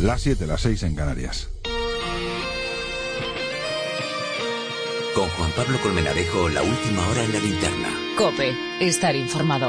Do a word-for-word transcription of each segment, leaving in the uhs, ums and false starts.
Las siete, las seis en Canarias. Con Juan Pablo Colmenarejo, la última hora en la linterna. COPE, estar informado.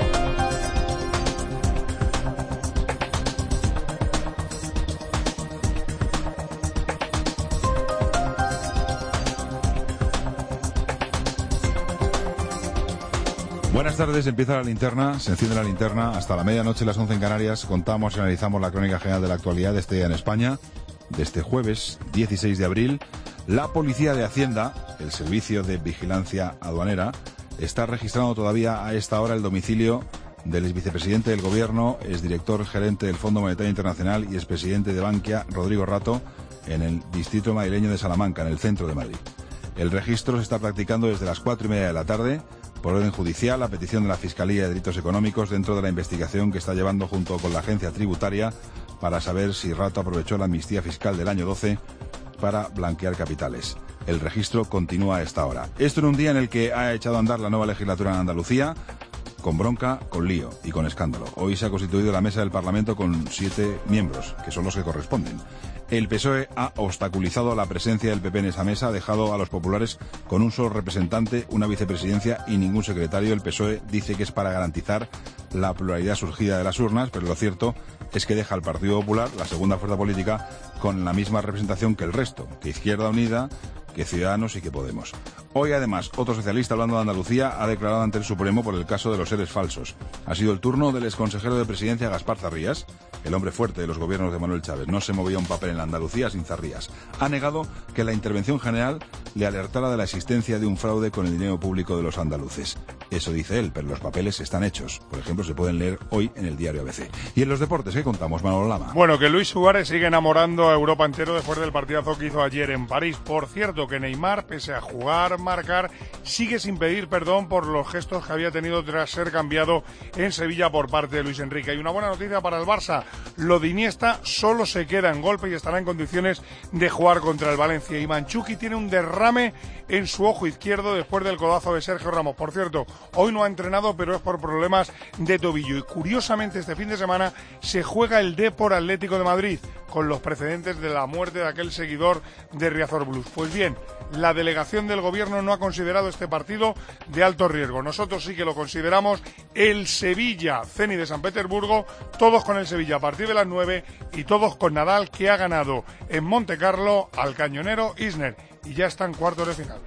Buenas tardes, empieza la linterna, se enciende la linterna, hasta la medianoche, las once en Canarias, contamos y analizamos la crónica general de la actualidad de este día en España, de este jueves dieciséis de abril. La Policía de Hacienda, el Servicio de Vigilancia Aduanera, está registrando todavía a esta hora el domicilio del exvicepresidente del Gobierno, exdirector gerente del Fondo Monetario Internacional y expresidente de Bankia, Rodrigo Rato, en el distrito madrileño de Salamanca, en el centro de Madrid. El registro se está practicando desde las cuatro y media de la tarde, por orden judicial, a petición de la Fiscalía de Delitos Económicos, dentro de la investigación que está llevando junto con la agencia tributaria para saber si Rato aprovechó la amnistía fiscal del año doce para blanquear capitales. El registro continúa a esta hora. Esto en un día en el que ha echado a andar la nueva legislatura en Andalucía, con bronca, con lío y con escándalo. Hoy se ha constituido la mesa del Parlamento con siete miembros, que son los que corresponden. El P S O E ha obstaculizado la presencia del P P en esa mesa, ha dejado a los populares con un solo representante, una vicepresidencia y ningún secretario. El P S O E dice que es para garantizar la pluralidad surgida de las urnas, pero lo cierto es que deja al Partido Popular, la segunda fuerza política, con la misma representación que el resto, que Izquierda Unida, que Ciudadanos y que Podemos. Hoy, además, otro socialista, hablando de Andalucía, ha declarado ante el Supremo por el caso de los seres falsos. Ha sido el turno del exconsejero de Presidencia, Gaspar Zarrías, el hombre fuerte de los gobiernos de Manuel Chávez. No se movía un papel en la Andalucía sin Zarrías. Ha negado que la intervención general le alertara de la existencia de un fraude con el dinero público de los andaluces. Eso dice él, pero los papeles están hechos. Por ejemplo, se pueden leer hoy en el diario A B C. Y en los deportes, ¿qué contamos, Manolo Lama? Bueno, que Luis Suárez sigue enamorando a Europa entero después del partidazo que hizo ayer en París. Por cierto, que Neymar, pese a jugar, marcar, sigue sin pedir perdón por los gestos que había tenido tras ser cambiado en Sevilla por parte de Luis Enrique. Hay una buena noticia para el Barça. Lo de Iniesta solo se queda en golpe y estará en condiciones de jugar contra el Valencia. Y Mandzukic tiene un derrame en su ojo izquierdo después del codazo de Sergio Ramos. Por cierto, hoy no ha entrenado, pero es por problemas de tobillo. Y curiosamente, este fin de semana se juega el Depor Atlético de Madrid, con los precedentes de la muerte de aquel seguidor de Riazor Blues. Pues bien, la delegación del gobierno no ha considerado este partido de alto riesgo. Nosotros sí que lo consideramos. El Sevilla, Zenit de San Petersburgo, todos con el Sevilla a partir de las nueve y todos con Nadal, que ha ganado en Montecarlo al cañonero Isner y ya está en cuartos de final.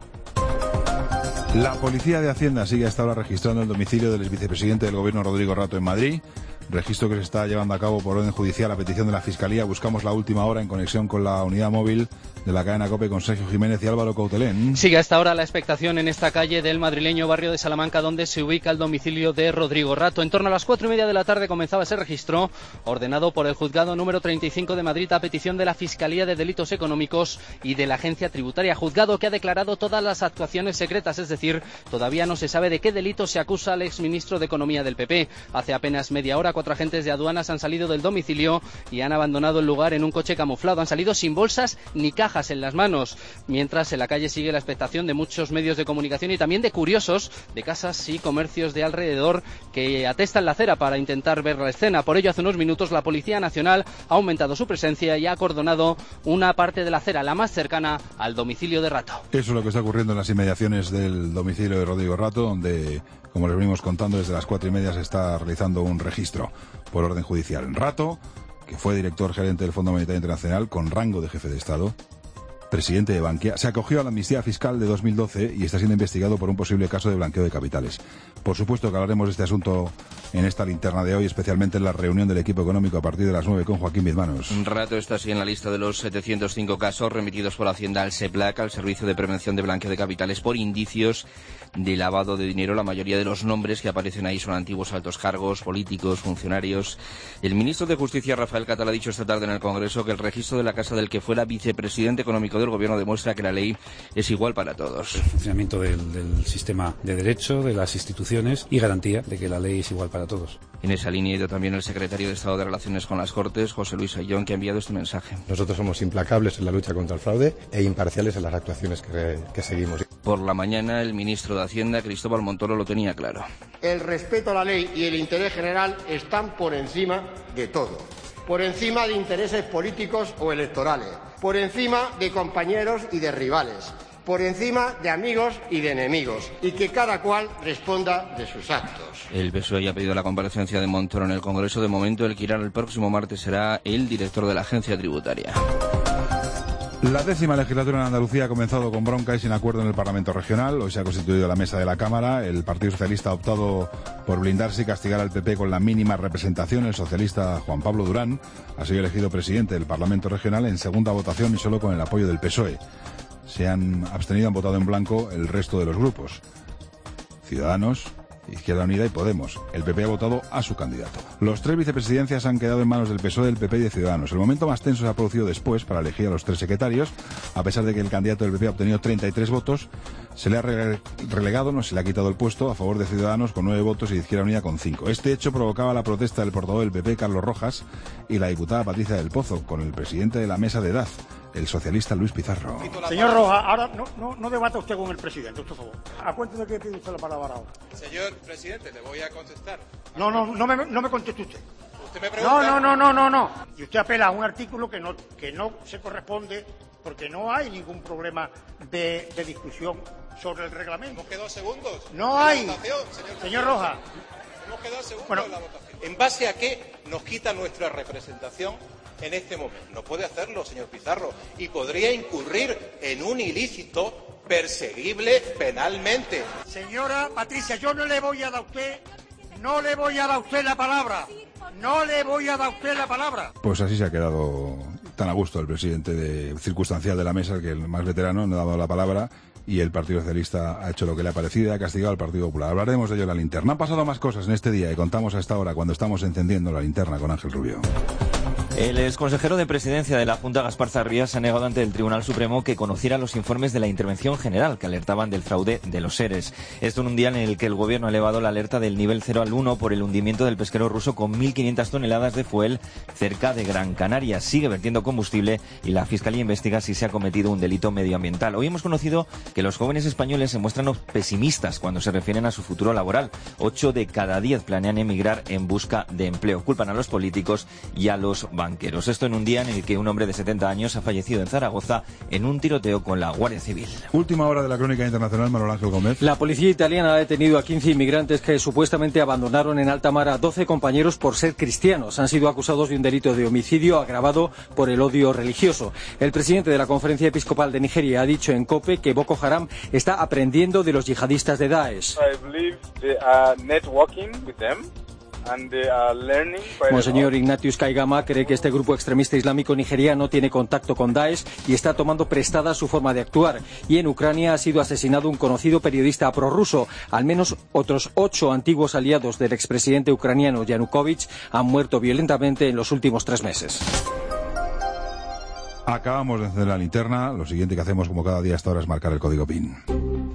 La Policía de Hacienda sigue hasta ahora registrando el domicilio del exvicepresidente del Gobierno, Rodrigo Rato, en Madrid. Registro que se está llevando a cabo por orden judicial a petición de la Fiscalía. Buscamos la última hora en conexión con la unidad móvil de la cadena COPE con Sergio Jiménez y Álvaro Coutelén. Sigue hasta ahora la expectación en esta calle del madrileño barrio de Salamanca, donde se ubica el domicilio de Rodrigo Rato. En torno a las cuatro y media de la tarde comenzaba ese registro, ordenado por el juzgado número treinta y cinco de Madrid a petición de la Fiscalía de Delitos Económicos y de la agencia tributaria. Juzgado que ha declarado todas las actuaciones secretas, es decir, todavía no se sabe de qué delito se acusa al exministro de Economía del P P. Hace apenas media hora, cuatro agentes de aduanas han salido del domicilio y han abandonado el lugar en un coche camuflado. Han salido sin bolsas ni cajas en las manos, mientras en la calle sigue la expectación de muchos medios de comunicación y también de curiosos de casas y comercios de alrededor que atestan la acera para intentar ver la escena. Por ello, hace unos minutos la Policía Nacional ha aumentado su presencia y ha acordonado una parte de la acera, la más cercana al domicilio de Rato. Eso es lo que está ocurriendo en las inmediaciones del domicilio de Rodrigo Rato, donde, como les venimos contando, desde las cuatro y media se está realizando un registro por orden judicial. Rato, que fue director gerente del Fondo Monetario Internacional con rango de jefe de Estado, presidente de Bankia, se acogió a la amnistía fiscal de dos mil doce y está siendo investigado por un posible caso de blanqueo de capitales. Por supuesto que hablaremos de este asunto en esta linterna de hoy, especialmente en la reunión del equipo económico a partir de las nueve con Joaquín Bizmanos. Un rato está así en la lista de los setecientos cinco casos remitidos por Hacienda al SEPLAC, al Servicio de Prevención de Blanqueo de Capitales, por indicios de lavado de dinero. La mayoría de los nombres que aparecen ahí son antiguos altos cargos, políticos, funcionarios. El ministro de Justicia, Rafael Catala, ha dicho esta tarde en el Congreso que el registro de la casa del que fuera vicepresidente económico del Gobierno demuestra que la ley es igual para todos. El funcionamiento del, del sistema de derecho, de las instituciones y garantía de que la ley es igual para todos. En esa línea ha ido también el secretario de Estado de Relaciones con las Cortes, José Luis Ayllón, que ha enviado este mensaje. Nosotros somos implacables en la lucha contra el fraude e imparciales en las actuaciones que, que seguimos. Por la mañana, el ministro de Hacienda, Cristóbal Montoro, lo tenía claro. El respeto a la ley y el interés general están por encima de todo. por encima de intereses políticos o electorales, por encima de compañeros y de rivales, por encima de amigos y de enemigos, y que cada cual responda de sus actos. El P S O E ya ha pedido la comparecencia de Montoro en el Congreso. De momento, el que irá el próximo martes será el director de la agencia tributaria. La décima legislatura en Andalucía ha comenzado con bronca y sin acuerdo en el Parlamento Regional. Hoy se ha constituido la mesa de la Cámara. El Partido Socialista ha optado por blindarse y castigar al P P con la mínima representación. El socialista Juan Pablo Durán ha sido elegido presidente del Parlamento Regional en segunda votación y solo con el apoyo del P S O E. Se han abstenido, han votado en blanco el resto de los grupos. Ciudadanos, Izquierda Unida y Podemos. El P P ha votado a su candidato. Los tres vicepresidencias han quedado en manos del P S O E, del P P y de Ciudadanos. El momento más tenso se ha producido después para elegir a los tres secretarios. A pesar de que el candidato del P P ha obtenido treinta y tres votos, se le ha relegado, no se le ha quitado el puesto a favor de Ciudadanos con nueve votos y de Izquierda Unida con cinco. Este hecho provocaba la protesta del portavoz del P P, Carlos Rojas, y la diputada Patricia del Pozo, con el presidente de la mesa de edad, el socialista Luis Pizarro. Señor Rojas, ahora no, no, no debata usted con el presidente, por favor. ¿A cuenta de qué pide usted la palabra ahora? Señor presidente, le voy a contestar. No, no, no me, no me conteste usted. Usted me pregunta... No, no, no, no, no, no. Y usted apela a un artículo que no, que no se corresponde porque no hay ningún problema de, de discusión sobre el reglamento. Hemos quedado segundos. No hay. Votación, señor, señor Rojas. Hemos quedado segundos bueno, en la votación. ¿En base a qué nos quita nuestra representación en este momento? No puede hacerlo, señor Pizarro, y podría incurrir en un ilícito perseguible penalmente. Señora Patricia, yo no le voy a dar a usted, no le voy a dar a usted la palabra. No le voy a dar a usted la palabra. Pues así se ha quedado tan a gusto el presidente de circunstancial de la mesa, que el más veterano no ha dado la palabra, y el Partido Socialista ha hecho lo que le ha parecido y ha castigado al Partido Popular. Hablaremos de ello en la linterna. Han pasado más cosas en este día y contamos a esta hora cuando estamos encendiendo la linterna con Ángel Rubio. El exconsejero de Presidencia de la Junta, Gaspar Zarría, se ha negado ante el Tribunal Supremo que conociera los informes de la Intervención General que alertaban del fraude de los ERES. Esto en un día en el que el Gobierno ha elevado la alerta del nivel cero al uno por el hundimiento del pesquero ruso con mil quinientas toneladas de fuel cerca de Gran Canaria. Sigue vertiendo combustible y la Fiscalía investiga si se ha cometido un delito medioambiental. Hoy hemos conocido que los jóvenes españoles se muestran pesimistas cuando se refieren a su futuro laboral. Ocho de cada diez planean emigrar en busca de empleo. Culpan a los políticos y a los banqueros. Esto en un día en el que un hombre de setenta años ha fallecido en Zaragoza en un tiroteo con la Guardia Civil. Última hora de la crónica internacional, Manuel Ángel Gómez. La policía italiana ha detenido a quince inmigrantes que supuestamente abandonaron en alta mar a doce compañeros por ser cristianos. Han sido acusados de un delito de homicidio agravado por el odio religioso. El presidente de la Conferencia Episcopal de Nigeria ha dicho en COPE que Boko Haram está aprendiendo de los yihadistas de Daesh. Monseñor Ignatius Kaigama cree que este grupo extremista islámico nigeriano tiene contacto con Daesh y está tomando prestada su forma de actuar. Y en Ucrania ha sido asesinado un conocido periodista prorruso. Al menos otros ocho antiguos aliados del expresidente ucraniano Yanukovych han muerto violentamente en los últimos tres meses. Acabamos de encender la linterna. Lo siguiente que hacemos como cada día hasta ahora es marcar el código P I N.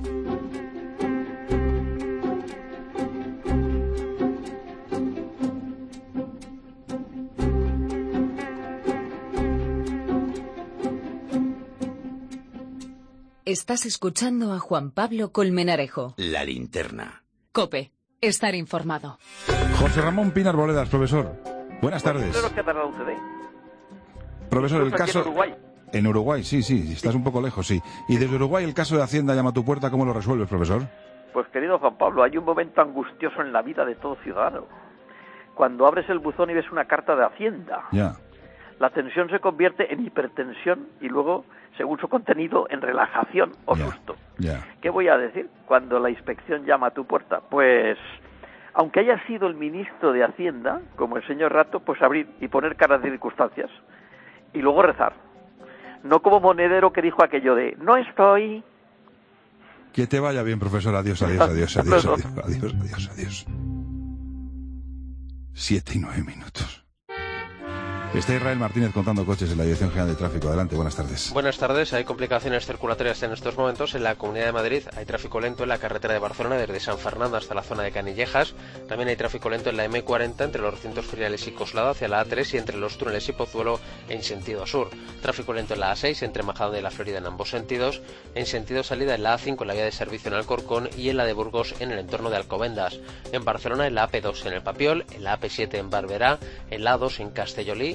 Estás escuchando a Juan Pablo Colmenarejo. La linterna. COPE. Estar informado. José Ramón Pina Arboledas, profesor. Buenas tardes. Profesor, el caso... En Uruguay. En Uruguay, sí, sí. Estás un poco lejos, sí. Y desde Uruguay el caso de Hacienda llama a tu puerta. ¿Cómo lo resuelves, profesor? Pues, querido Juan Pablo, hay un momento angustioso en la vida de todo ciudadano. Cuando abres el buzón y ves una carta de Hacienda. Ya. La tensión se convierte en hipertensión y luego, según su contenido, en relajación o ya, susto. Ya. ¿Qué voy a decir cuando la inspección llama a tu puerta? Pues, aunque haya sido el ministro de Hacienda, como el señor Rato, pues abrir y poner caras de circunstancias. Y luego rezar. No como Monedero que dijo aquello de, no estoy... Que te vaya bien, profesor. Adiós, adiós, adiós, adiós, adiós, adiós, adiós, adiós. Siete y nueve minutos. Está Israel Martínez contando coches en la Dirección General de Tráfico. Adelante, buenas tardes. Buenas tardes. Hay complicaciones circulatorias en estos momentos en la Comunidad de Madrid. Hay tráfico lento en la carretera de Barcelona desde San Fernando hasta la zona de Canillejas. También hay tráfico lento en la eme cuarenta entre los recintos feriales y Coslada hacia la a tres y entre los túneles y Pozuelo en sentido sur. Tráfico lento en la a seis entre Majadahonda y La Florida en ambos sentidos. En sentido salida en la a cinco en la vía de servicio en Alcorcón y en la de Burgos en el entorno de Alcobendas. En Barcelona en la a pe dos en el Papiol, en la a pe siete en Barberá, en la a dos en Castellolí,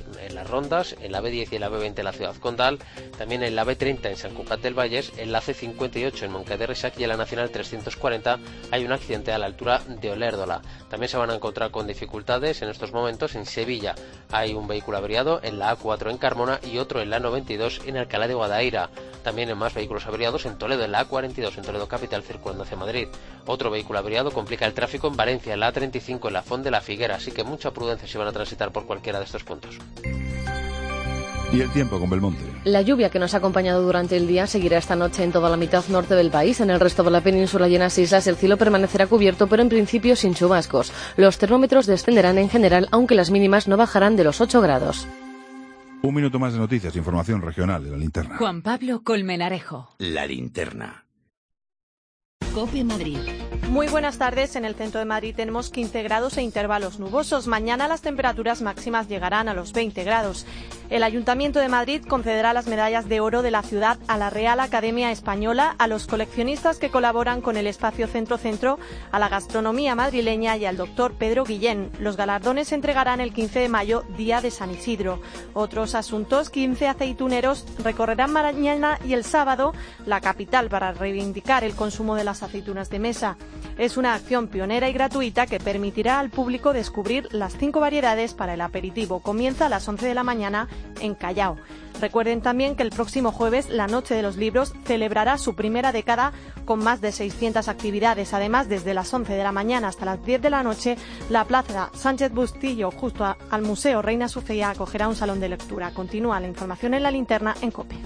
en Las Rondas, en la B diez y en la B veinte en la ciudad condal, también en la B treinta en San Cugat del Vallès, en la C cincuenta y ocho en Montcada de Reixac y en la Nacional trescientos cuarenta hay un accidente a la altura de Olérdola. También se van a encontrar con dificultades en estos momentos en Sevilla. Hay un vehículo averiado en la A cuatro en Carmona y otro en la noventa y dos en Alcalá de Guadaira. También en más vehículos averiados en Toledo, en la A cuarenta y dos en Toledo capital circulando hacia Madrid. Otro vehículo averiado complica el tráfico en Valencia, en la A treinta y cinco en la Font de la Figuera, así que mucha prudencia si van a transitar por cualquiera de estos puntos. Y el tiempo con Belmonte. La lluvia que nos ha acompañado durante el día seguirá esta noche en toda la mitad norte del país. En el resto de la península y en las islas el cielo permanecerá cubierto, pero en principio sin chubascos. Los termómetros descenderán en general, aunque las mínimas no bajarán de los ocho grados. Un minuto más de noticias, información regional de la linterna. Juan Pablo Colmenarejo. La linterna. COPE Madrid. Muy buenas tardes. En el centro de Madrid tenemos quince grados e intervalos nubosos. Mañana las temperaturas máximas llegarán a los veinte grados. El Ayuntamiento de Madrid concederá las medallas de oro de la ciudad a la Real Academia Española, a los coleccionistas que colaboran con el espacio Centro-Centro, a la gastronomía madrileña y al doctor Pedro Guillén. Los galardones se entregarán el quince de mayo, día de San Isidro. Otros asuntos: quince aceituneros recorrerán mañana y el sábado la capital para reivindicar el consumo de las aceitunas de mesa. Es una acción pionera y gratuita que permitirá al público descubrir las cinco variedades para el aperitivo. Comienza a las once de la mañana en Callao. Recuerden también que el próximo jueves la Noche de los Libros celebrará su primera década con más de seiscientas actividades. Además, desde las once de la mañana hasta las diez de la noche, la Plaza Sánchez Bustillo, justo a, al Museo Reina Sofía, acogerá un salón de lectura. Continúa la información en la linterna en COPE.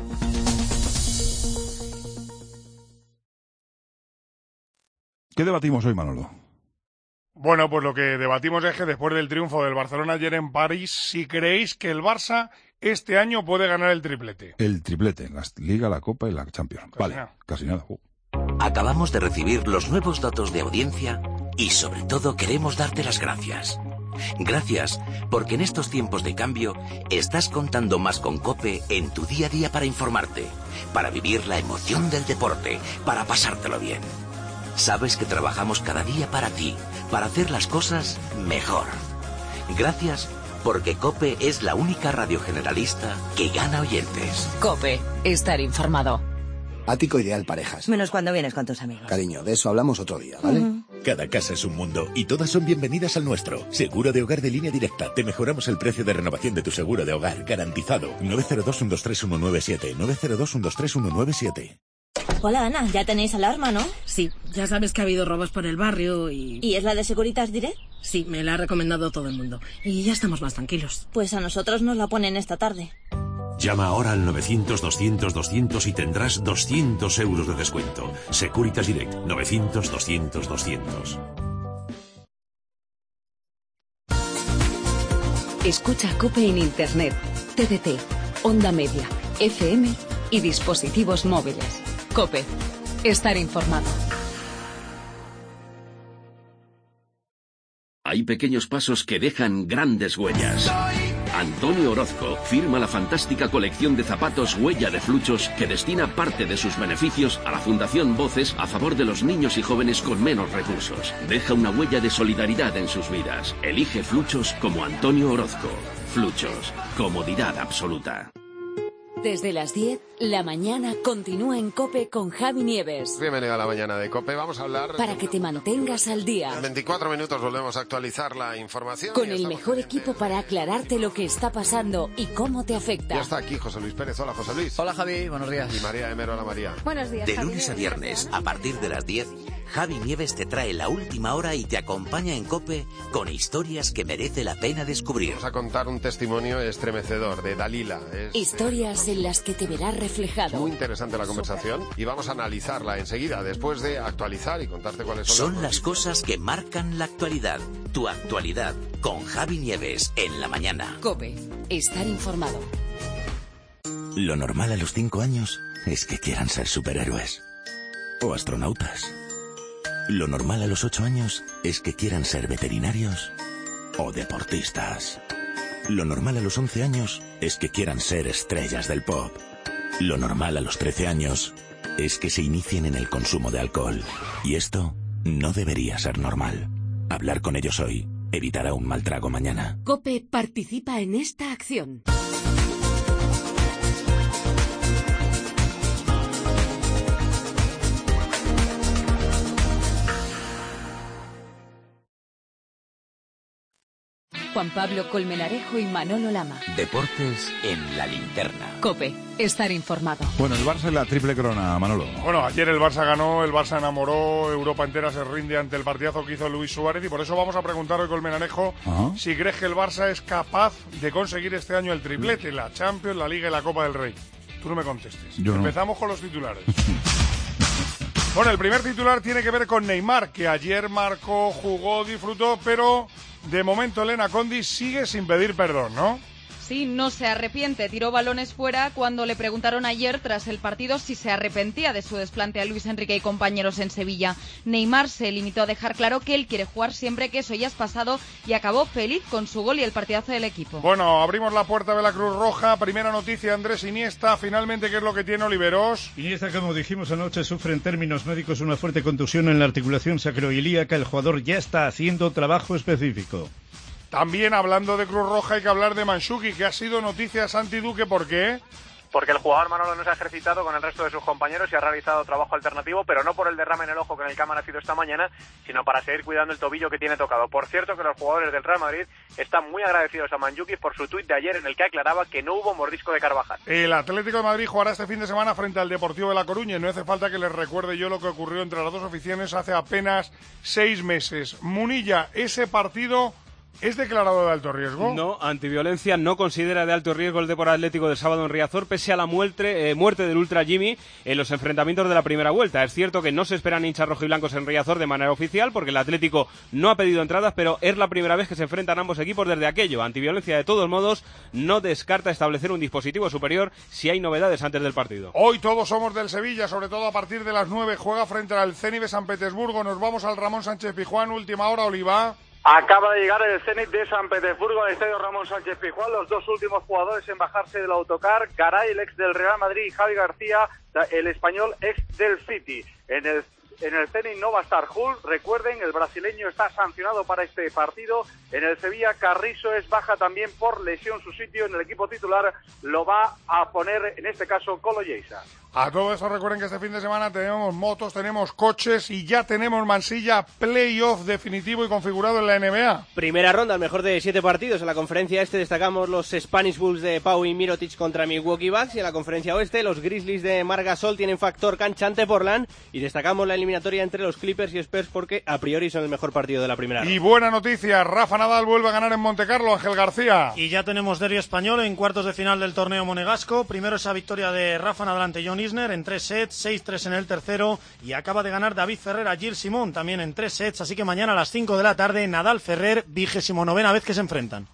¿Qué debatimos hoy, Manolo? Bueno, pues lo que debatimos es que después del triunfo del Barcelona ayer en París, si creéis que el Barça este año puede ganar el triplete. El triplete, la Liga, la Copa y la Champions. Casi vale, nada. casi nada. Uh. Acabamos de recibir los nuevos datos de audiencia y sobre todo queremos darte las gracias. Gracias, porque en estos tiempos de cambio estás contando más con COPE en tu día a día para informarte, para vivir la emoción del deporte, para pasártelo bien. Sabes que trabajamos cada día para ti, para hacer las cosas mejor. Gracias, porque COPE es la única radio generalista que gana oyentes. COPE, estar informado. Ático ideal parejas. Menos cuando vienes con tus amigos. Cariño, de eso hablamos otro día, ¿vale? Uh-huh. Cada casa es un mundo y todas son bienvenidas al nuestro. Seguro de hogar de Línea Directa. Te mejoramos el precio de renovación de tu seguro de hogar, garantizado. nueve cero dos, uno dos tres, uno nueve siete. nueve cero dos, uno dos tres, uno nueve siete. Hola, Ana, ya tenéis alarma, ¿no? Sí, ya sabes que ha habido robos por el barrio y... ¿Y es la de Securitas Direct? Sí, me la ha recomendado todo el mundo. Y ya estamos más tranquilos. Pues a nosotros nos la ponen esta tarde. Llama ahora al novecientos, doscientos, doscientos y tendrás doscientos euros de descuento. Securitas Direct, novecientos, doscientos, doscientos. Escucha COPE en Internet, T D T, Onda Media, F M y dispositivos móviles. COPE, estar informado. Hay pequeños pasos que dejan grandes huellas. Antonio Orozco firma la fantástica colección de zapatos Huella de Fluchos que destina parte de sus beneficios a la Fundación Voces a favor de los niños y jóvenes con menos recursos. Deja una huella de solidaridad en sus vidas. Elige Fluchos como Antonio Orozco. Fluchos, comodidad absoluta. Desde las diez, la mañana continúa en COPE con Javi Nieves. Bienvenido a la mañana de COPE. Vamos a hablar... Para que te mantengas al día. En veinticuatro minutos volvemos a actualizar la información. Con el mejor equipo para aclararte lo que está pasando y cómo te afecta. Ya está aquí José Luis Pérez. Hola, José Luis. Hola, Javi. Buenos días. Y María Emero. Hola, María. Buenos días, De Javi. lunes a viernes, a partir de las diez, Javi Nieves te trae la última hora y te acompaña en COPE con historias que merece la pena descubrir. Vamos a contar un testimonio estremecedor de Dalila. Es, Historias eh, en las que te verás reflejado. Muy interesante la conversación y vamos a analizarla enseguida después de actualizar y contarte cuáles son, Son las cosas que marcan la actualidad. Tu actualidad con Javi Nieves en la mañana. COPE, estar informado. Lo normal a los cinco años es que quieran ser superhéroes o astronautas. Lo normal a los ocho años es que quieran ser veterinarios o deportistas. Lo normal a los once años es que quieran ser estrellas del pop. Lo normal a los trece años es que se inicien en el consumo de alcohol. Y esto no debería ser normal. Hablar con ellos hoy evitará un mal trago mañana. COPE participa en esta acción. Juan Pablo Colmenarejo y Manolo Lama. Deportes en la linterna. COPE, estar informado. Bueno, el Barça en la triple corona, Manolo. Bueno, ayer el Barça ganó, el Barça enamoró, Europa entera se rinde ante el partidazo que hizo Luis Suárez y por eso vamos a preguntar hoy, Colmenarejo, Ajá. si crees que el Barça es capaz de conseguir este año el triplete, la Champions, la Liga y la Copa del Rey. Tú no me contestes. Yo no. Empezamos con los titulares. Bueno, el primer titular tiene que ver con Neymar, que ayer marcó, jugó, disfrutó, pero de momento Elena Condi sigue sin pedir perdón, ¿no? Sí, no se arrepiente. Tiró balones fuera cuando le preguntaron ayer, tras el partido, si se arrepentía de su desplante a Luis Enrique y compañeros en Sevilla. Neymar se limitó a dejar claro que él quiere jugar siempre, que eso ya es pasado, y acabó feliz con su gol y el partidazo del equipo. Bueno, abrimos la puerta de la Cruz Roja. Primera noticia, Andrés Iniesta. Finalmente, ¿qué es lo que tiene Oliveros? Iniesta, como dijimos anoche, sufre en términos médicos una fuerte contusión en la articulación sacroiliaca. El jugador ya está haciendo trabajo específico. También hablando de Cruz Roja hay que hablar de Mandzukic, que ha sido noticia Santi Duque. ¿Por qué? Porque el jugador Manolo no se ha ejercitado con el resto de sus compañeros y ha realizado trabajo alternativo, pero no por el derrame en el ojo con el que ha nacido esta mañana, sino para seguir cuidando el tobillo que tiene tocado. Por cierto, que los jugadores del Real Madrid están muy agradecidos a Mandzukic por su tuit de ayer en el que aclaraba que no hubo mordisco de Carvajal. El Atlético de Madrid jugará este fin de semana frente al Deportivo de La Coruña y no hace falta que les recuerde yo lo que ocurrió entre las dos aficiones hace apenas seis meses. Munilla, ese partido... ¿es declarado de alto riesgo? No, Antiviolencia no considera de alto riesgo el Depor Atlético del sábado en Riazor, pese a la muerte, eh, muerte del Ultra Jimmy en los enfrentamientos de la primera vuelta. Es cierto que no se esperan hinchas rojiblancos en Riazor de manera oficial, porque el Atlético no ha pedido entradas, pero es la primera vez que se enfrentan ambos equipos desde aquello. Antiviolencia, de todos modos, no descarta establecer un dispositivo superior si hay novedades antes del partido. Hoy todos somos del Sevilla, sobre todo a partir de las nueve. Juega frente al Zenit de San Petersburgo. Nos vamos al Ramón Sánchez Pizjuán, última hora, Oliva. Acaba de llegar el Zenit de San Petersburgo al estadio Ramón Sánchez Pizjuán. Los dos últimos jugadores en bajarse del autocar, Garay, el ex del Real Madrid, y Javi García, el español ex del City. En el En el Zenit no va a estar Hull, recuerden, el brasileño está sancionado para este partido. En el Sevilla, Carrizo es baja también por lesión. Su sitio en el equipo titular lo va a poner, en este caso, Colo Lleisa. A todo eso recuerden que este fin de semana tenemos motos, tenemos coches y ya tenemos Mansilla playoff definitivo y configurado en la N B A. Primera ronda, el mejor de siete partidos. En la conferencia este destacamos los Spanish Bulls de Pau y Mirotic contra Milwaukee Bucks, y en la conferencia oeste los Grizzlies de Marc Gasol tienen factor cancha ante Portland, y destacamos la eliminatoria entre los Clippers y Spurs porque a priori son el mejor partido de la primera ronda. Y buena noticia, Rafa Nadal vuelve a ganar en Montecarlo, Ángel García. Y ya tenemos derbi español en cuartos de final del torneo monegasco. Primero esa victoria de Rafa Nadal ante John Isner en tres sets, seis tres en el tercero, y acaba de ganar David Ferrer a Gilles Simon también en tres sets, así que mañana a las cinco de la tarde Nadal Ferrer, vigésimo novena vez que se enfrentan.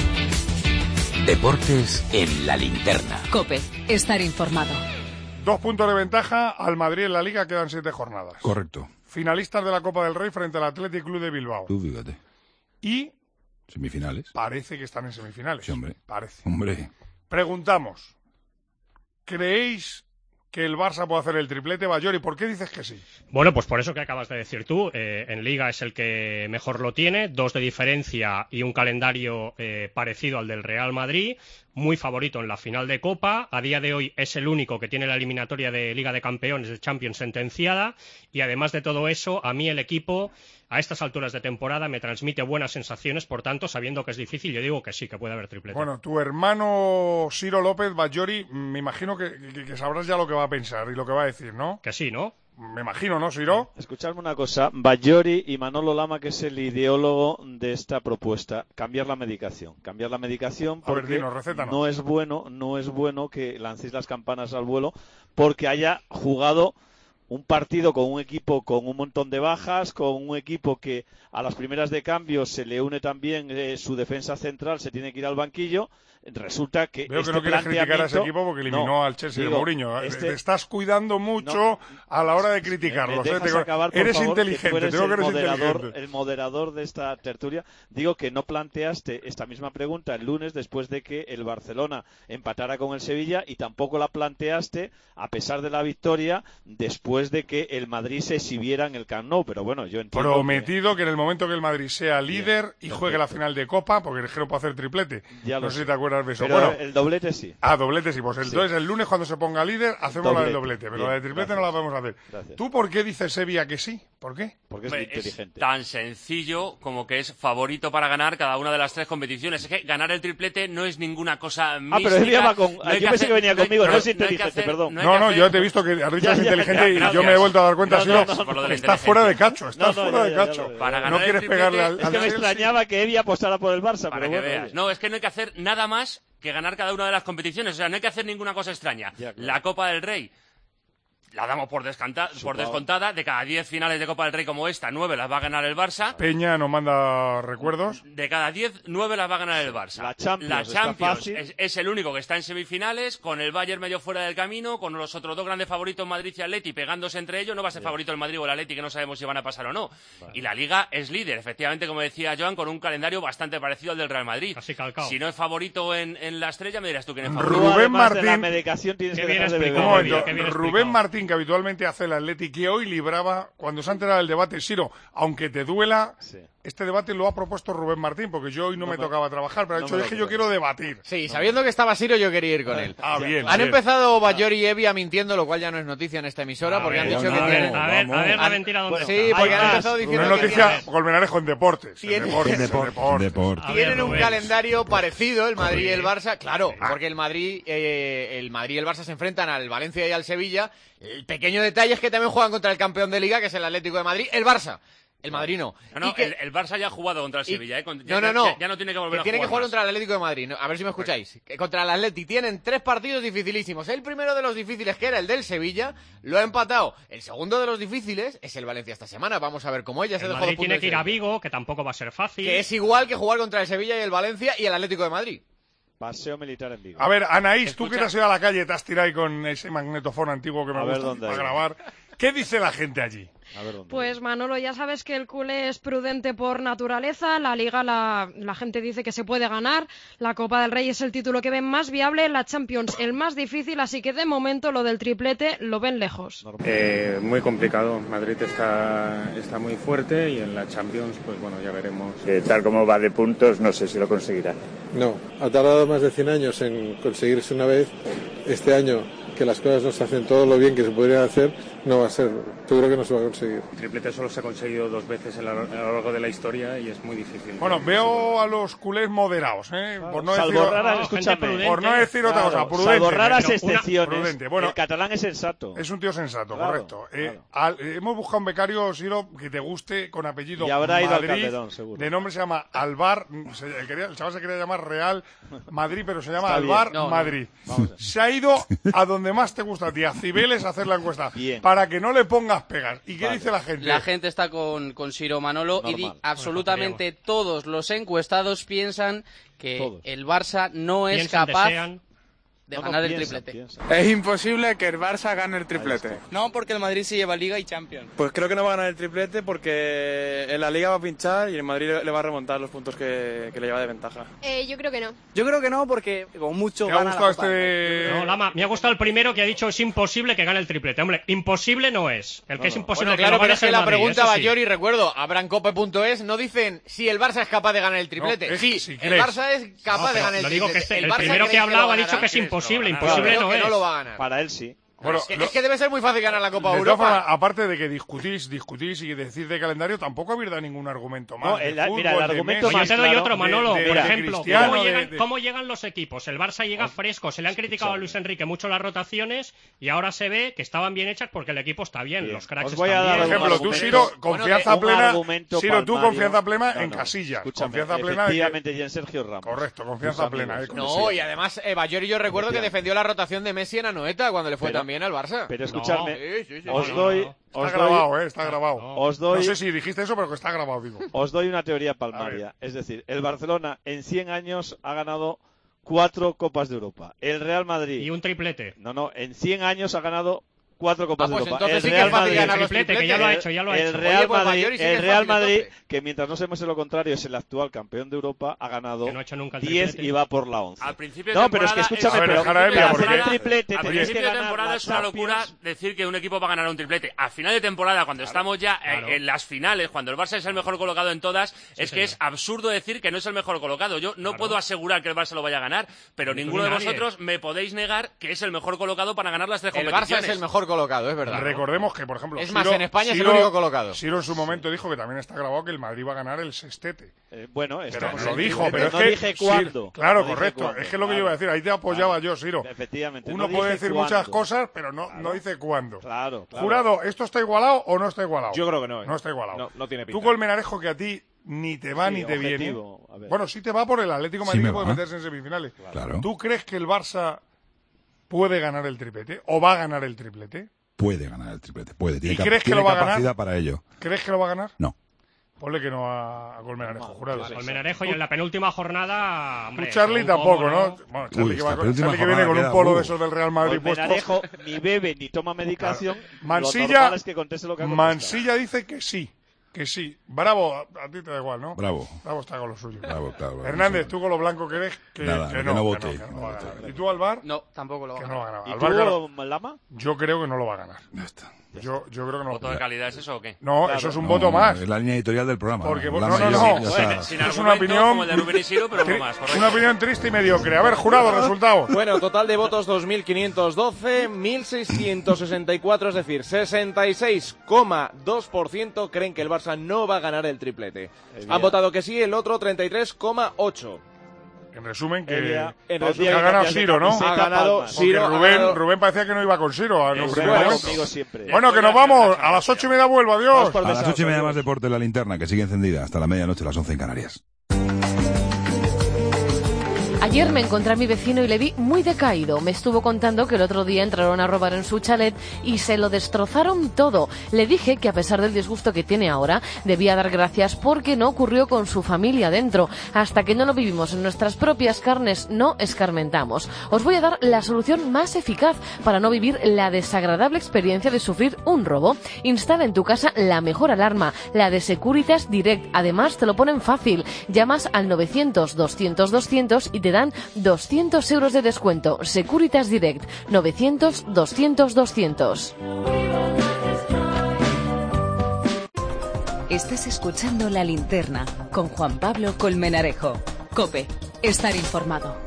Deportes en la linterna. COPE, estar informado. Dos puntos de ventaja al Madrid en la Liga, quedan siete jornadas. Correcto. Finalistas de la Copa del Rey frente al Athletic Club de Bilbao. Tú fíjate. Y semifinales. Parece que están en semifinales. Sí, hombre. Parece. Hombre. Preguntamos, ¿creéis que el Barça puede hacer el triplete? Bayori, ¿por qué dices que sí? Bueno, pues por eso que acabas de decir tú, eh, en Liga es el que mejor lo tiene, dos de diferencia y un calendario eh, parecido al del Real Madrid, muy favorito en la final de Copa, a día de hoy es el único que tiene la eliminatoria de Liga de Campeones de Champions sentenciada, y además de todo eso, a mí el equipo a estas alturas de temporada me transmite buenas sensaciones, por tanto, sabiendo que es difícil, yo digo que sí, que puede haber triplete. Bueno, tu hermano Ciro López, Bayori, me imagino que, que, que sabrás ya lo que va a pensar y lo que va a decir, ¿no? Que sí, ¿no? Me imagino, ¿no, Ciro? Escuchadme una cosa, Bayori y Manolo Lama, que es el ideólogo de esta propuesta, cambiar la medicación, cambiar la medicación porque a ver, dinos, recétanos. no es bueno, no es bueno que lancéis las campanas al vuelo porque haya jugado un partido con un equipo con un montón de bajas, con un equipo que a las primeras de cambio se le une también eh, su defensa central, se tiene que ir al banquillo. Resulta que Veo este que no quieres criticar a ese equipo porque eliminó no, al Chelsea digo, de Mourinho. Este... Te estás cuidando mucho no, a la hora de criticarlos. Me, me ¿eh? acabar, eres favor, inteligente, que eres tengo que el eres moderador, inteligente. El moderador de esta tertulia. Digo que no planteaste esta misma pregunta el lunes después de que el Barcelona empatara con el Sevilla, y tampoco la planteaste a pesar de la victoria después después de que el Madrid se exhibiera en el Camp Nou, pero bueno, yo entiendo Prometido que... que en el momento que el Madrid sea líder Bien, y juegue la final de Copa, porque el Gero puede hacer triplete, ya no sé sé si te acuerdas de eso. Pero bueno, el doblete sí. Ah, doblete sí, pues el, sí. entonces el lunes cuando se ponga líder hacemos doblete. la del doblete, pero Bien, la de triplete gracias. no la podemos hacer. Gracias. ¿Tú por qué dices Sevilla que sí? ¿Por qué? Porque es, es inteligente. Tan sencillo como que es favorito para ganar cada una de las tres competiciones. Es que ganar el triplete no es ninguna cosa mística. Ah, pero él va con... no yo pensé hacer, que venía no conmigo, no, no es inteligente, hacer, perdón. No, no, no yo te he visto que has dicho es inteligente y yo me he vuelto a dar cuenta, no, no, no, no, que estás fuera de cacho, estás no, no, fuera ya, ya, de cacho. Ya, ya, ya. No quieres triplete, pegarle al... Es que me extrañaba que Evi apostara por el Barça, para pero que bueno. Veas. No, es que no hay que hacer nada más que ganar cada una de las competiciones. O sea, no hay que hacer ninguna cosa extraña. Ya, claro. La Copa del Rey la damos por, descanta, por descontada. De cada diez finales de Copa del Rey como esta, nueve las va a ganar el Barça. Peña nos manda recuerdos. De cada diez, nueve las va a ganar el Barça. La Champions, la Champions es, es el único que está en semifinales, con el Bayern medio fuera del camino, con los otros dos grandes favoritos, Madrid y Atleti, pegándose entre ellos. No va a ser Bien. favorito el Madrid o el Atleti, que no sabemos si van a pasar o no. Vale. Y la Liga es líder, efectivamente, como decía Joan, con un calendario bastante parecido al del Real Madrid. Así calcado. Si no es favorito en, en la estrella, me dirás tú quién es favorito. Rubén Martín. La medicación tienes que dejar de beber. Rubén Martín, que habitualmente hace el Atleti, que hoy libraba, cuando se ha enterado del debate, Siro, aunque te duela, sí. este debate lo ha propuesto Rubén Martín, porque yo hoy no, no me, me tocaba trabajar, pero ha no dicho, dije, yo quiero debatir. Sí, sabiendo no. que estaba Siro, yo quería ir con él. Ah, bien. Han bien. empezado Bayor y Evia mintiendo, lo cual ya no es noticia en esta emisora, a porque ver, han dicho no, que tienen... A ver, a ver, la mentira dónde está. Sí, porque han empezado diciendo no es noticia, que Colmenarejo en deportes. Tienen, en deportes, en deportes, deportes. deportes. Tienen un calendario parecido, el Madrid y el Barça, claro, porque el Madrid, eh, el Madrid y el Barça se enfrentan al Valencia y al Sevilla. El pequeño detalle es que también juegan contra el campeón de Liga, que es el Atlético de Madrid, el Barça. El Madrid no. No, no que, el, el Barça ya ha jugado contra el Sevilla, ¿eh? Ya, no, no, no. Ya, ya no tiene que volver que a tiene jugar. que jugar más. contra el Atlético de Madrid. A ver si me escucháis. Que contra el Atleti tienen tres partidos dificilísimos. El primero de los difíciles, que era el del Sevilla, lo ha empatado. El segundo de los difíciles es el Valencia esta semana. Vamos a ver cómo ella se dejó. El Madrid tiene que ir a Vigo, que tampoco va a ser fácil. Que es igual que jugar contra el Sevilla y el Valencia y el Atlético de Madrid. Paseo militar en Vigo. A ver, Anaís, Escucha. tú que te has ido a la calle, te has tirado ahí con ese magnetofón antiguo que me a gusta para grabar. ¿Qué dice la gente allí? A ver, ¿dónde pues Manolo, ya sabes que el culé es prudente por naturaleza, la Liga la, la gente dice que se puede ganar, la Copa del Rey es el título que ven más viable, la Champions el más difícil, así que de momento lo del triplete lo ven lejos. Eh, muy complicado, Madrid está, está muy fuerte y en la Champions pues bueno, ya veremos. Eh, tal como va de puntos, no sé si lo conseguirá. No, ha tardado más de cien años en conseguirse una vez, este año que las cosas no se hacen todo lo bien que se podrían hacer, no va a ser, yo creo que no se va a conseguir. El triplete solo se ha conseguido dos veces a lo largo de la historia y es muy difícil. Bueno, veo a los culés moderados, ¿eh? Claro, por no salvo decir, raras, escúchame, por no decir otra claro, cosa, prudente. Salvo raras una, excepciones, prudente. Bueno, el catalán es sensato. Es un tío sensato, claro, correcto. Claro. Eh, al, eh, hemos buscado un becario, Siro, que te guste, con apellido y habrá ido Madrid, al Calderón, seguro. De nombre se llama Alvar, se, el, quería, el chaval se quería llamar Real Madrid, pero se llama Está Alvar no, Madrid. No. Se ha ido a donde más te gusta a ti, a Cibeles, a hacer la encuesta, bien. para que no le pongas pegas. ¿Y qué vale. dice la gente? La gente está con, con Siro Manolo Normal. y di, absolutamente bueno, todos los encuestados piensan que todos. el Barça no es Piensan, capaz desean. de no, ganar no, el piensa, triplete. Piensa. Es imposible que el Barça gane el triplete. No, porque el Madrid se lleva Liga y Champions. Pues creo que no va a ganar el triplete porque en la Liga va a pinchar y el Madrid le va a remontar los puntos que, que le lleva de ventaja. Eh, yo creo que no. Yo creo que no porque como mucho ¿Te gana ha gustado la Copa. este...? No, Lama, me ha gustado el primero que ha dicho es imposible que gane el triplete. Hombre, imposible no es. El que no, es imposible bueno, que claro, no pero es es que el la Madrid, pregunta sí. Bayor, y recuerdo, abrancope punto es, no dicen si el Barça es capaz de ganar el triplete. No, es, sí, si el crees. Barça es capaz no, de ganar el lo digo triplete. que este, el, el Barça primero que ha hablado ha dicho que es imposible, imposible claro, no que es. no lo va a ganar. Para él sí. Bueno, es, que, lo, es que debe ser muy fácil ganar la Copa de Europa. Forma, aparte de que discutís, discutís y decís de calendario, tampoco habéis dado ningún argumento más. No, el, fútbol, mira, el argumento Messi, más yo te doy claro, otro, Manolo. de, de, por de ejemplo, ¿cómo llegan, de... ¿cómo llegan los equipos? El Barça llega fresco. Se le han criticado a Luis Enrique mucho las rotaciones y ahora se ve que estaban bien hechas porque el equipo está bien. bien. Los cracks Os voy están a dar bien. Por ejemplo, tú, Siro, confianza bueno, plena. Siro, tú, confianza plena no, en no. Casillas. Escúchame, confianza plena. Efectivamente, y en Sergio Ramos. Correcto, confianza plena. Amigos, eh, no, y además, eh, Bayor y yo recuerdo que defendió la rotación de Messi en Anoeta cuando le fue pero, tan bien al Barça. Pero escuchadme, no. sí, sí, sí, os no, doy... no, no. Os está doy, grabado, eh, está grabado. No, os doy, no sé si dijiste eso, pero que está grabado, digo. Os doy una teoría palmaria. Es decir, el Barcelona en cien años ha ganado cuatro Copas de Europa. El Real Madrid... Y un triplete. No, no, en cien años ha ganado cuatro Copas ah, pues de Europa. Entonces el sí Real que es Madrid, ganar los triplete, que ya lo ha hecho, ya lo ha el hecho. Real Oye, pues Madrid, Bayori sí que el es Real fácil, Madrid entonces. que mientras no se muestre lo contrario es el actual campeón de Europa, ha ganado Que no ha hecho nunca el diez triplete. y va por la once. Al principio de No, pero es que temporada escúchame, es- pero A ver, Jarabia, para porque- hacer el triplete Al te tienes que principio de ganar temporada la es una locura Champions. decir que un equipo va a ganar un triplete. A final de temporada, cuando estamos ya eh, claro. en las finales, cuando el Barça es el mejor colocado en todas, es que señor. es absurdo decir que no es el mejor colocado. Yo no Claro. puedo asegurar que el Barça lo vaya a ganar, pero Ni tú ninguno ni de nadie. vosotros me podéis negar que es el mejor colocado para ganar las tres El Barça competiciones. es el mejor colocado, es verdad. Recordemos que, por ejemplo, Es más, Siro- en España es el Siro- único colocado. Siro en su momento dijo que también está grabado que el Madrid va a ganar el sextete. Eh, bueno, Pero estamos lo en dijo, el pero es no que... dije Siro- cuándo. claro, no dije correcto. cuándo, Es que es lo que yo claro. iba a decir. Ahí te apoyaba Claro. yo, Siro. Efectivamente. Uno no puede dije decir cuándo. muchas cosas, pero no, Claro. no dice cuándo. Claro, claro. Jurado, ¿esto está igualado o no está igualado? Yo creo que no, ¿eh? No está igualado. No, no tiene pinta. Tú, Colmenarejo, que a ti ni te va Sí, ni te viene. objetivo, a ver. Bueno, sí te va por el Atlético de Sí Madrid me que puede va. meterse en semifinales. Claro. ¿Tú crees que el Barça puede ganar el triplete o va a ganar el triplete? Puede ganar el triplete, puede. Tiene, ¿Y cap- crees que tiene lo va a ganar? capacidad para ello. ¿Crees que lo va a ganar? No. Ponle que no a, a Colmenarejo, jurado. Colmenarejo y en la penúltima jornada. Tú, Hombre, Charlie, con tampoco, cómo ¿no? Bueno, Charlie, Uy, que, va esta con- penúltima Charlie que viene jornada con un queda, polo uh. de esos del Real Madrid puesto. Colmenarejo ni bebe ni toma medicación. Lo Mansilla, normal es que conteste lo que ha contestado. Mansilla dice que sí, que sí. Bravo, a, a ti te da igual, ¿no? Bravo. Bravo está con lo suyo. Bravo, claro, bravo, Hernández, sí. tú con lo blanco que eres, que, Nada, que que no, no que vote, no, que no no va a vote. ganar. ¿Y tú, Alvar? No, tampoco lo va a Que ganar. no va a ganar. ¿Y Alvar, claro, tú, Lama? yo creo que no lo va a ganar. Ya está. Yo, yo creo que no lo ¿Voto va a de ganar. calidad es eso o qué? No, Claro. eso es un No, voto más. Es la línea editorial del programa. Porque, ¿no? no, Lama no, y yo, no. ya Bueno, está. sin Es argumento, una opinión- como el de Rubén y Siro, pero uno más, correcto. Una opinión triste y mediocre. A ver, jurado, resultados. Bueno, total de votos dos mil quinientos doce, mil seiscientos sesenta y cuatro, es decir, sesenta y seis coma dos por ciento creen que el Barça no va a ganar el triplete. bien. Han votado que sí, el otro treinta y tres coma ocho. En resumen, que, Elia, en que resumen, ha ganado cambias de Siro, ¿no? camiseta, Ha ganado palmas. Porque Siro, ha Rubén, ganado- Rubén parecía que no iba con Siro. A los Eso, primeros bueno, momentos. conmigo siempre. Bueno, que nos vamos. A las ocho y media vuelvo. Adiós. Vamos por A las mensajes, ocho y media adiós. más deporte en la linterna, que sigue encendida hasta la medianoche, las once en Canarias. Ayer me encontré a mi vecino y le vi muy decaído. Me estuvo contando que el otro día entraron a robar en su chalet y se lo destrozaron todo. Le dije que a pesar del disgusto que tiene ahora, debía dar gracias porque no ocurrió con su familia dentro. Hasta que no lo vivimos en nuestras propias carnes, no escarmentamos. Os voy a dar la solución más eficaz para no vivir la desagradable experiencia de sufrir un robo. Instala en tu casa la mejor alarma, la de Securitas Direct. Además, te lo ponen fácil. Llamas al novecientos, doscientos, doscientos y te dan doscientos euros de descuento. Securitas Direct, novecientos, doscientos, doscientos. Estás escuchando La Linterna con Juan Pablo Colmenarejo. COPE. Estar informado.